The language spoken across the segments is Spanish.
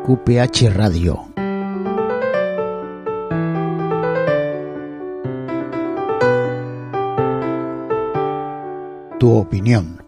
QPH Radio. Tu opinión.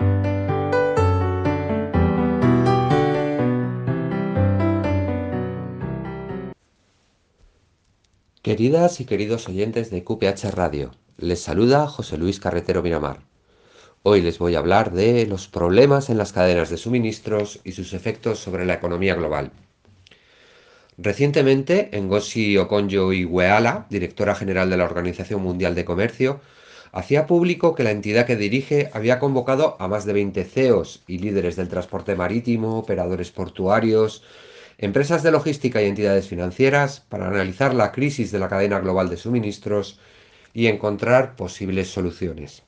Queridas y queridos oyentes de QPH Radio, les saluda José Luis Carretero Miramar. Hoy les voy a hablar de los problemas en las cadenas de suministros y sus efectos sobre la economía global. Recientemente, Ngozi Okonjo-Iweala, directora general de la Organización Mundial de Comercio, hacía público que la entidad que dirige había convocado a más de 20 CEOs y líderes del transporte marítimo, operadores portuarios, empresas de logística y entidades financieras para analizar la crisis de la cadena global de suministros y encontrar posibles soluciones.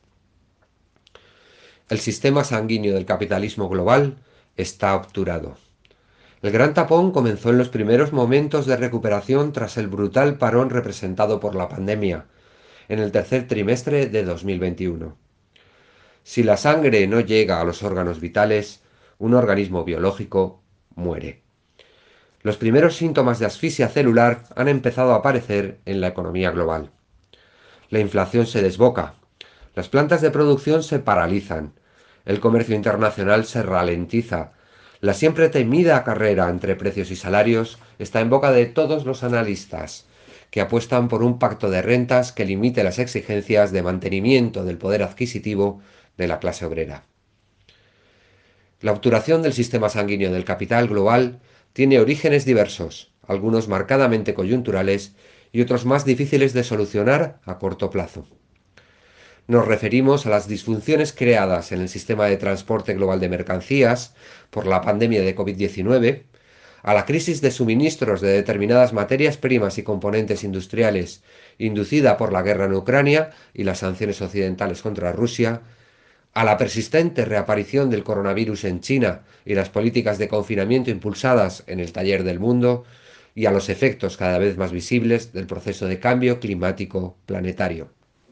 El sistema sanguíneo del capitalismo global está obturado. El gran tapón comenzó en los primeros momentos de recuperación tras el brutal parón representado por la pandemia, en el tercer trimestre de 2021. Si la sangre no llega a los órganos vitales, un organismo biológico muere. Los primeros síntomas de asfixia celular han empezado a aparecer en la economía global. La inflación se desboca, las plantas de producción se paralizan, el comercio internacional se ralentiza, la siempre temida carrera entre precios y salarios está en boca de todos los analistas, que apuestan por un pacto de rentas que limite las exigencias de mantenimiento del poder adquisitivo de la clase obrera. La obturación del sistema sanguíneo del capital global tiene orígenes diversos, algunos marcadamente coyunturales y otros más difíciles de solucionar a corto plazo. Nos referimos a las disfunciones creadas en el sistema de transporte global de mercancías por la pandemia de COVID-19, a la crisis de suministros de determinadas materias primas y componentes industriales inducida por la guerra en Ucrania y las sanciones occidentales contra Rusia, a la persistente reaparición del coronavirus en China y las políticas de confinamiento impulsadas en el taller del mundo, y a los efectos cada vez más visibles del proceso de cambio climático planetario.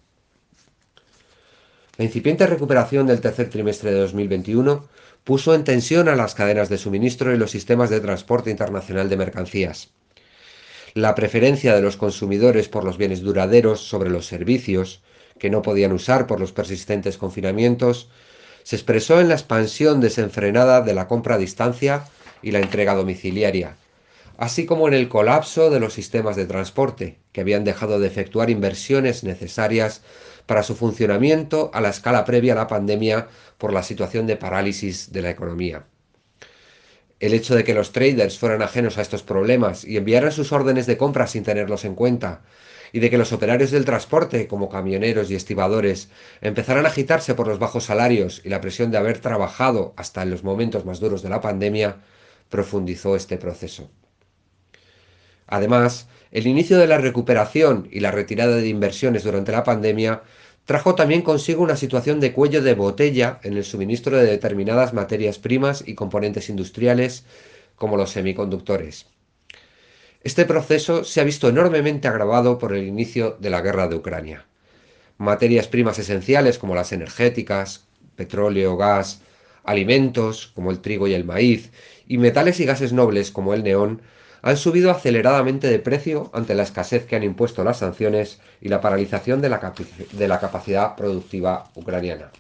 La incipiente recuperación del tercer trimestre de 2021 puso en tensión a las cadenas de suministro y los sistemas de transporte internacional de mercancías. La preferencia de los consumidores por los bienes duraderos sobre los servicios, que no podían usar por los persistentes confinamientos, se expresó en la expansión desenfrenada de la compra a distancia y la entrega domiciliaria, así como en el colapso de los sistemas de transporte, que habían dejado de efectuar inversiones necesarias para su funcionamiento a la escala previa a la pandemia por la situación de parálisis de la economía. El hecho de que los traders fueran ajenos a estos problemas y enviaran sus órdenes de compra sin tenerlos en cuenta, y de que los operarios del transporte, como camioneros y estibadores, empezaran a agitarse por los bajos salarios y la presión de haber trabajado hasta en los momentos más duros de la pandemia, profundizó este proceso. Además, el inicio de la recuperación y la retirada de inversiones durante la pandemia trajo también consigo una situación de cuello de botella en el suministro de determinadas materias primas y componentes industriales, como los semiconductores. Este proceso se ha visto enormemente agravado por el inicio de la guerra de Ucrania. Materias primas esenciales como las energéticas, petróleo, gas, alimentos como el trigo y el maíz, y metales y gases nobles como el neón, han subido aceleradamente de precio ante la escasez que han impuesto las sanciones y la paralización de la capacidad productiva ucraniana.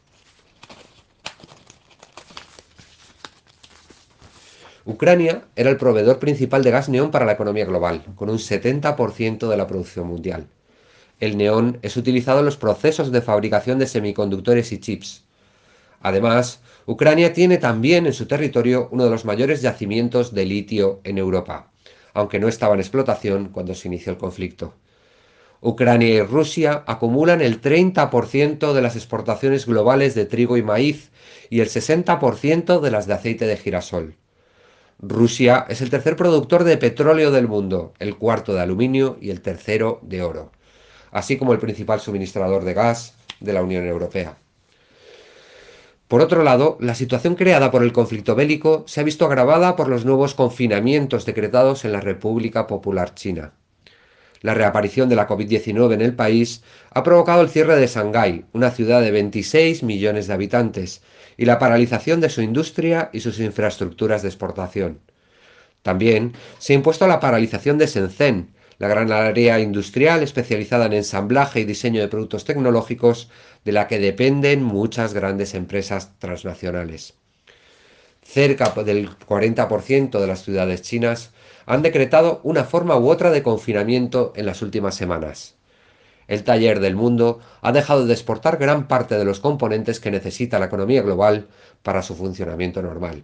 Ucrania era el proveedor principal de gas neón para la economía global, con un 70% de la producción mundial. El neón es utilizado en los procesos de fabricación de semiconductores y chips. Además, Ucrania tiene también en su territorio uno de los mayores yacimientos de litio en Europa, aunque no estaba en explotación cuando se inició el conflicto. Ucrania y Rusia acumulan el 30% de las exportaciones globales de trigo y maíz y el 60% de las de aceite de girasol. Rusia es el tercer productor de petróleo del mundo, el cuarto de aluminio y el tercero de oro, así como el principal suministrador de gas de la Unión Europea. Por otro lado, la situación creada por el conflicto bélico se ha visto agravada por los nuevos confinamientos decretados en la República Popular China. La reaparición de la COVID-19 en el país ha provocado el cierre de Shanghái, una ciudad de 26 millones de habitantes, y la paralización de su industria y sus infraestructuras de exportación. También se ha impuesto la paralización de Shenzhen, la gran área industrial especializada en ensamblaje y diseño de productos tecnológicos de la que dependen muchas grandes empresas transnacionales. Cerca del 40% de las ciudades chinas han decretado una forma u otra de confinamiento en las últimas semanas. El taller del mundo ha dejado de exportar gran parte de los componentes que necesita la economía global para su funcionamiento normal.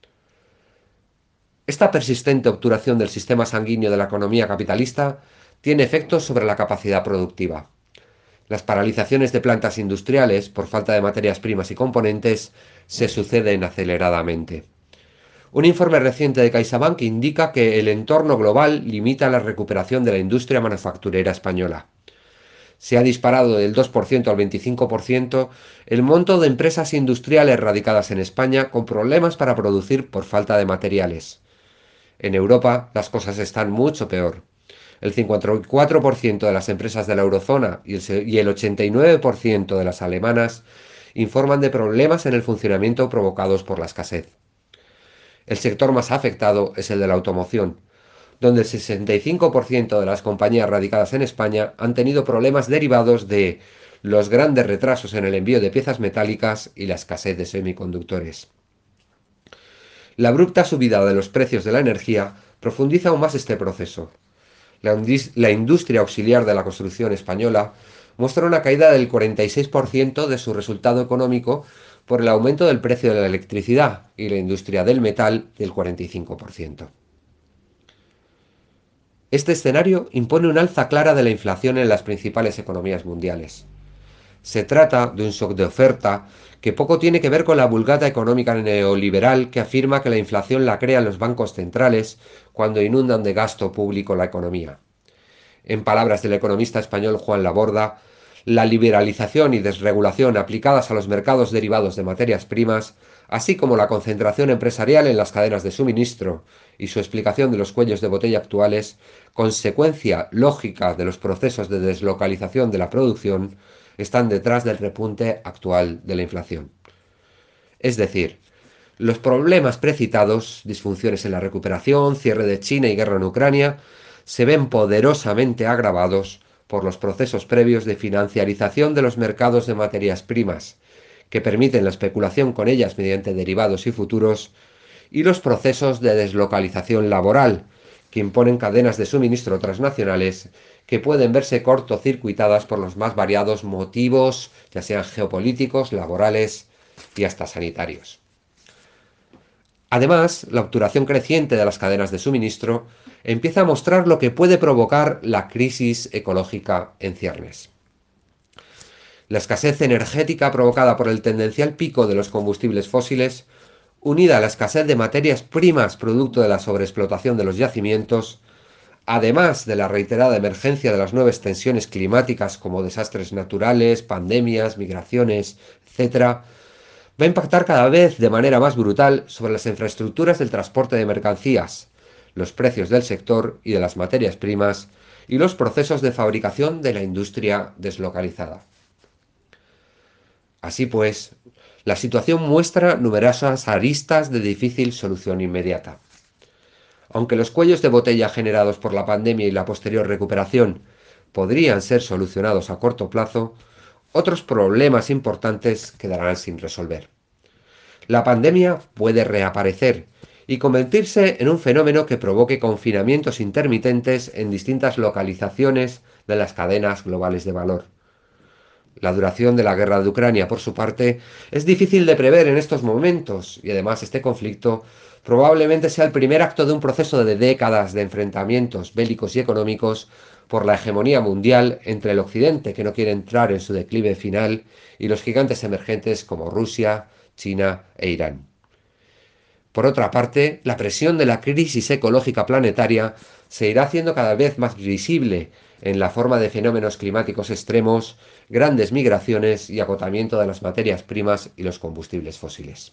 Esta persistente obturación del sistema sanguíneo de la economía capitalista tiene efectos sobre la capacidad productiva. Las paralizaciones de plantas industriales por falta de materias primas y componentes se suceden aceleradamente. Un informe reciente de CaixaBank indica que el entorno global limita la recuperación de la industria manufacturera española. Se ha disparado del 2% al 25% el monto de empresas industriales radicadas en España con problemas para producir por falta de materiales. En Europa las cosas están mucho peor. El 54% de las empresas de la eurozona y el 89% de las alemanas informan de problemas en el funcionamiento provocados por la escasez. El sector más afectado es el de la automoción, donde el 65% de las compañías radicadas en España han tenido problemas derivados de los grandes retrasos en el envío de piezas metálicas y la escasez de semiconductores. La abrupta subida de los precios de la energía profundiza aún más este proceso. La industria auxiliar de la construcción española muestra una caída del 46% de su resultado económico por el aumento del precio de la electricidad y la industria del metal del 45%. Este escenario impone un alza clara de la inflación en las principales economías mundiales. Se trata de un shock de oferta que poco tiene que ver con la vulgata económica neoliberal que afirma que la inflación la crean los bancos centrales cuando inundan de gasto público la economía. En palabras del economista español Juan Laborda, la liberalización y desregulación aplicadas a los mercados derivados de materias primas, así como la concentración empresarial en las cadenas de suministro y su explicación de los cuellos de botella actuales, consecuencia lógica de los procesos de deslocalización de la producción, están detrás del repunte actual de la inflación. Es decir, los problemas precitados, disfunciones en la recuperación, cierre de China y guerra en Ucrania, se ven poderosamente agravados por los procesos previos de financiarización de los mercados de materias primas, que permiten la especulación con ellas mediante derivados y futuros, y los procesos de deslocalización laboral, que imponen cadenas de suministro transnacionales que pueden verse cortocircuitadas por los más variados motivos, ya sean geopolíticos, laborales y hasta sanitarios. Además, la obturación creciente de las cadenas de suministro empieza a mostrar lo que puede provocar la crisis ecológica en ciernes. La escasez energética provocada por el tendencial pico de los combustibles fósiles, unida a la escasez de materias primas producto de la sobreexplotación de los yacimientos, además de la reiterada emergencia de las nuevas tensiones climáticas como desastres naturales, pandemias, migraciones, etc., va a impactar cada vez de manera más brutal sobre las infraestructuras del transporte de mercancías, los precios del sector y de las materias primas y los procesos de fabricación de la industria deslocalizada. Así pues, la situación muestra numerosas aristas de difícil solución inmediata. Aunque los cuellos de botella generados por la pandemia y la posterior recuperación podrían ser solucionados a corto plazo, otros problemas importantes quedarán sin resolver. La pandemia puede reaparecer y convertirse en un fenómeno que provoque confinamientos intermitentes en distintas localizaciones de las cadenas globales de valor. La duración de la guerra de Ucrania, por su parte, es difícil de prever en estos momentos y además este conflicto probablemente sea el primer acto de un proceso de décadas de enfrentamientos bélicos y económicos por la hegemonía mundial entre el Occidente, que no quiere entrar en su declive final, y los gigantes emergentes como Rusia, China e Irán. Por otra parte, la presión de la crisis ecológica planetaria se irá haciendo cada vez más visible en la forma de fenómenos climáticos extremos, grandes migraciones y agotamiento de las materias primas y los combustibles fósiles.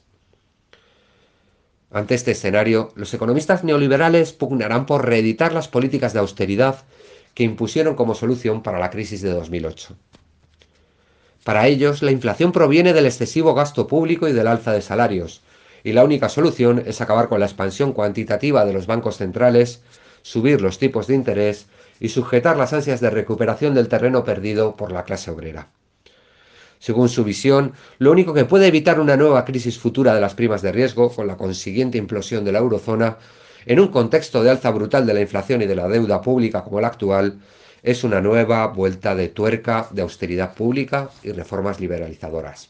Ante este escenario, los economistas neoliberales pugnarán por reeditar las políticas de austeridad que impusieron como solución para la crisis de 2008. Para ellos, la inflación proviene del excesivo gasto público y del alza de salarios, y la única solución es acabar con la expansión cuantitativa de los bancos centrales, subir los tipos de interés y sujetar las ansias de recuperación del terreno perdido por la clase obrera. Según su visión, lo único que puede evitar una nueva crisis futura de las primas de riesgo, con la consiguiente implosión de la eurozona, en un contexto de alza brutal de la inflación y de la deuda pública como el actual, es una nueva vuelta de tuerca de austeridad pública y reformas liberalizadoras.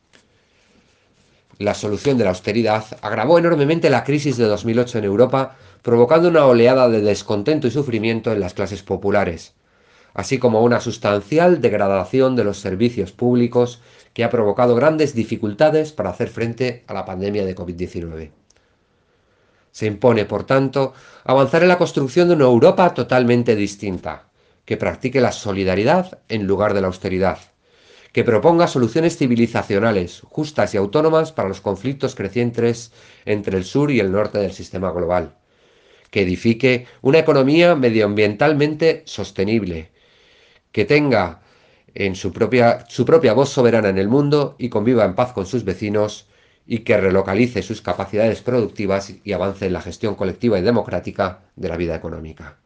La solución de la austeridad agravó enormemente la crisis de 2008 en Europa, provocando una oleada de descontento y sufrimiento en las clases populares, así como una sustancial degradación de los servicios públicos que ha provocado grandes dificultades para hacer frente a la pandemia de COVID-19. Se impone, por tanto, avanzar en la construcción de una Europa totalmente distinta, que practique la solidaridad en lugar de la austeridad, que proponga soluciones civilizacionales, justas y autónomas para los conflictos crecientes entre el sur y el norte del sistema global, que edifique una economía medioambientalmente sostenible, que tenga en su propia voz soberana en el mundo y conviva en paz con sus vecinos, y que relocalice sus capacidades productivas y avance en la gestión colectiva y democrática de la vida económica.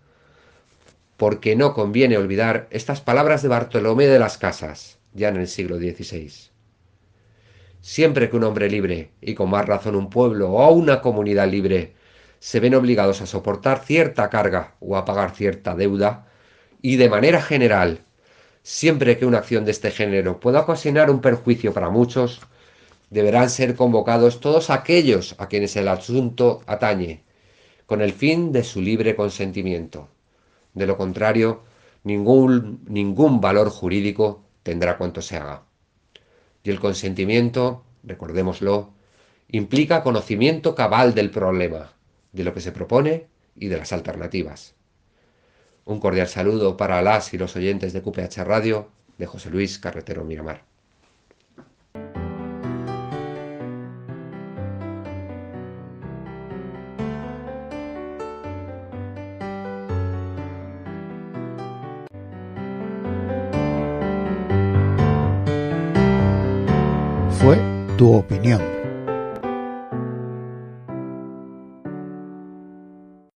Porque no conviene olvidar estas palabras de Bartolomé de las Casas, ya en el siglo XVI. Siempre que un hombre libre, y con más razón un pueblo o una comunidad libre, se ven obligados a soportar cierta carga o a pagar cierta deuda, y de manera general, siempre que una acción de este género pueda ocasionar un perjuicio para muchos, deberán ser convocados todos aquellos a quienes el asunto atañe, con el fin de su libre consentimiento. De lo contrario, ningún valor jurídico tendrá cuanto se haga. Y el consentimiento, recordémoslo, implica conocimiento cabal del problema, de lo que se propone y de las alternativas. Un cordial saludo para las y los oyentes de QPH Radio, de José Luis Carretero Miramar. Fue tu opinión.